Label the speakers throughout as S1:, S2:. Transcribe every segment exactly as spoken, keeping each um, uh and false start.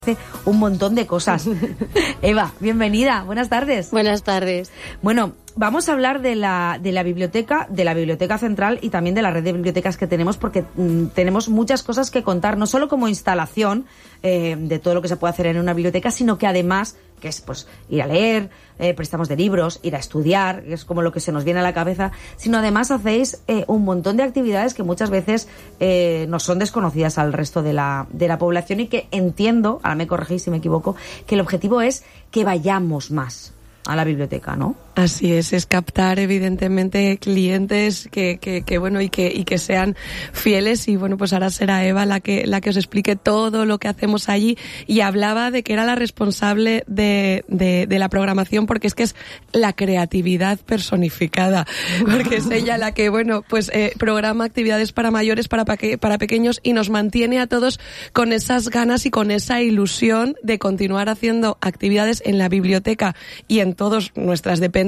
S1: hace un montón de cosas. Eva, bienvenida, buenas tardes.
S2: Buenas tardes.
S1: Bueno, vamos a hablar de la, de la biblioteca, de la Biblioteca Central y también de la red de bibliotecas que tenemos, porque mmm, tenemos muchas cosas que contar, no solo como instalación eh, de todo lo que se puede hacer en una biblioteca, sino que además, que es pues ir a leer, eh, préstamos de libros, ir a estudiar, que es como lo que se nos viene a la cabeza, sino además hacéis eh, un montón de actividades que muchas veces eh, nos son desconocidas al resto de la, de la población y que entiendo, ahora me corregís si me equivoco, que el objetivo es que vayamos más a la biblioteca, ¿no?
S2: Así es, es captar evidentemente clientes que, que, que bueno y que y que sean fieles, y bueno, pues ahora será Eva la que la que os explique todo lo que hacemos allí. Y hablaba de que era la responsable de, de, de la programación, porque es que es la creatividad personificada, porque es ella la que bueno pues eh, programa actividades para mayores, para para pequeños, y nos mantiene a todos con esas ganas y con esa ilusión de continuar haciendo actividades en la biblioteca y en todas nuestras dependencias.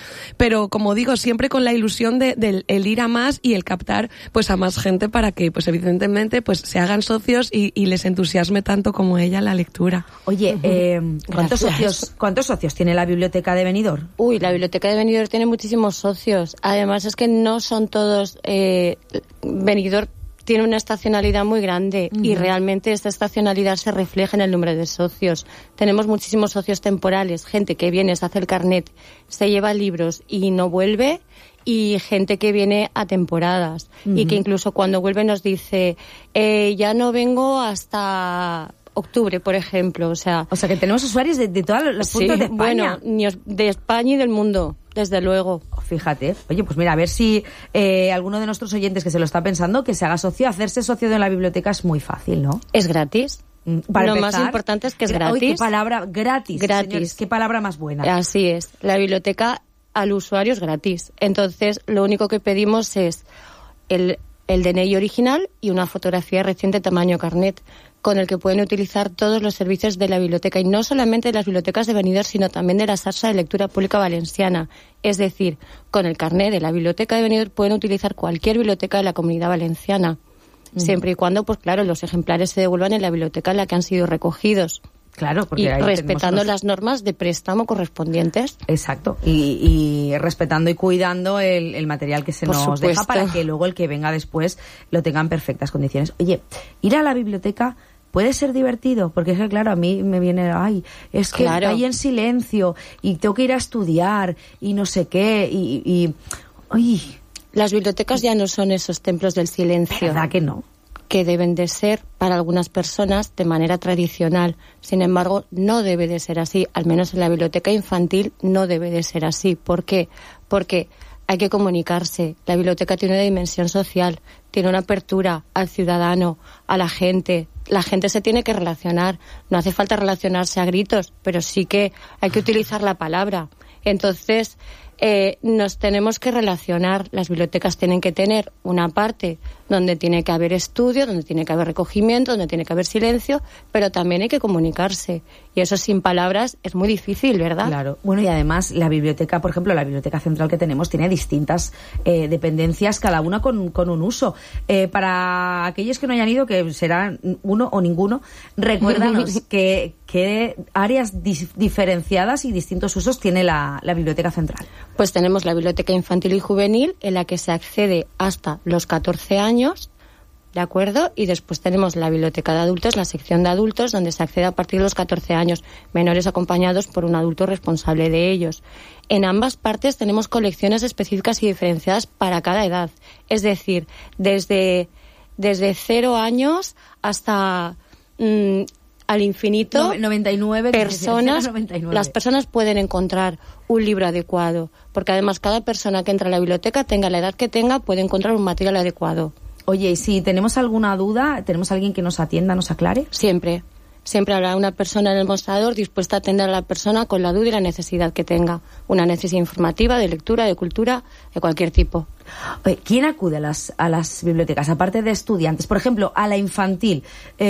S2: Pero como digo, siempre con la ilusión de, de el ir a más y el captar pues a más gente para que pues evidentemente pues se hagan socios y, y les entusiasme tanto como ella la lectura.
S1: Oye, eh, ¿cuántos socios, ¿cuántos socios tiene la biblioteca de Benidorm?
S3: Uy, la biblioteca de Benidorm tiene muchísimos socios. Además es que no son todos eh, Benidorm tiene una estacionalidad muy grande, uh-huh. y realmente esta estacionalidad se refleja en el número de socios. Tenemos muchísimos socios temporales, gente que viene, se hace el carnet, se lleva libros y no vuelve, y gente que viene a temporadas, uh-huh. y que incluso cuando vuelve nos dice, eh, ya no vengo hasta octubre, por ejemplo. O sea,
S1: o sea que tenemos usuarios de, de todos los puntos
S3: sí,
S1: de España.
S3: Bueno, de España y del mundo. Desde luego.
S1: Fíjate. Oye, pues mira, a ver si eh, alguno de nuestros oyentes que se lo está pensando, que se haga socio. Hacerse socio de la biblioteca es muy fácil, ¿no?
S3: Es gratis.
S1: Para
S3: lo
S1: empezar,
S3: más importante es que es gratis.
S1: Oye, qué palabra, gratis.
S3: Gratis.
S1: Señores, qué palabra más buena.
S3: Así es. La biblioteca al usuario es gratis. Entonces, lo único que pedimos es el, el D N I original y una fotografía reciente tamaño carnet, con el que pueden utilizar todos los servicios de la biblioteca, y no solamente de las bibliotecas de Benidorm, sino también de la Xarxa de Lectura Pública Valenciana. Es decir, con el carnet de la biblioteca de Benidorm pueden utilizar cualquier biblioteca de la Comunidad Valenciana, mm. siempre y cuando, pues claro, los ejemplares se devuelvan en la biblioteca en la que han sido recogidos.
S1: Claro, porque
S3: y
S1: ahí
S3: respetando
S1: los...
S3: las normas de préstamo correspondientes.
S1: Exacto, y, y respetando y cuidando el, el material que se
S3: Por
S1: nos
S3: supuesto.
S1: deja, para que luego el que venga después lo tenga en perfectas condiciones. Oye, ir a la biblioteca puede ser divertido, porque es que claro, a mí me viene, ay, es que
S3: claro.
S1: hay en silencio y tengo que ir a estudiar y no sé qué, y, y uy.
S3: Las bibliotecas ya no son esos templos del silencio.
S1: ¿Verdad que no?
S3: Que deben de ser para algunas personas de manera tradicional. Sin embargo, no debe de ser así, al menos en la biblioteca infantil no debe de ser así. ¿Por qué? Porque hay que comunicarse. La biblioteca tiene una dimensión social, tiene una apertura al ciudadano, a la gente. La gente se tiene que relacionar. No hace falta relacionarse a gritos, pero sí que hay que utilizar la palabra. Entonces, eh, nos tenemos que relacionar. Las bibliotecas tienen que tener una parte donde tiene que haber estudio, donde tiene que haber recogimiento, donde tiene que haber silencio, pero también hay que comunicarse. Y eso sin palabras es muy difícil, ¿verdad?
S1: Claro. Bueno, y además la biblioteca, por ejemplo, la biblioteca central que tenemos tiene distintas eh, dependencias, cada una con, con un uso. Eh, para aquellos que no hayan ido, que serán uno o ninguno, recuérdanos que, qué áreas dis- diferenciadas y distintos usos tiene la, la biblioteca central.
S3: Pues tenemos la biblioteca infantil y juvenil, en la que se accede hasta los catorce años, ¿de acuerdo? Y después tenemos la biblioteca de adultos, la sección de adultos, donde se accede a partir de los catorce años, menores acompañados por un adulto responsable de ellos. En ambas partes tenemos colecciones específicas y diferenciadas para cada edad. Es decir, desde, desde cero años hasta mmm, al infinito,
S1: noventa y nueve
S3: personas,
S1: noventa y nueve.
S3: Las personas pueden encontrar un libro adecuado, porque además cada persona que entra a la biblioteca, tenga la edad que tenga, puede encontrar un material adecuado.
S1: Oye, y si tenemos alguna duda, ¿tenemos alguien que nos atienda, nos aclare?
S3: Siempre. Siempre habrá una persona en el mostrador dispuesta a atender a la persona con la duda y la necesidad que tenga. Una necesidad informativa, de lectura, de cultura, de cualquier tipo.
S1: Oye, ¿quién acude a las, a las bibliotecas, aparte de estudiantes? Por ejemplo, a la infantil.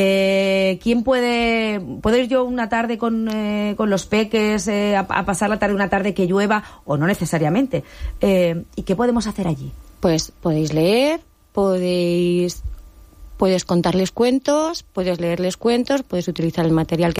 S1: Eh, ¿Quién puede... ¿Puedo ir yo una tarde con, eh, con los peques eh, a, a pasar la tarde, una tarde que llueva? O no necesariamente. Eh, ¿Y qué podemos hacer allí?
S3: Pues podéis leer, podéis puedes contarles cuentos, puedes leerles cuentos, puedes utilizar el material que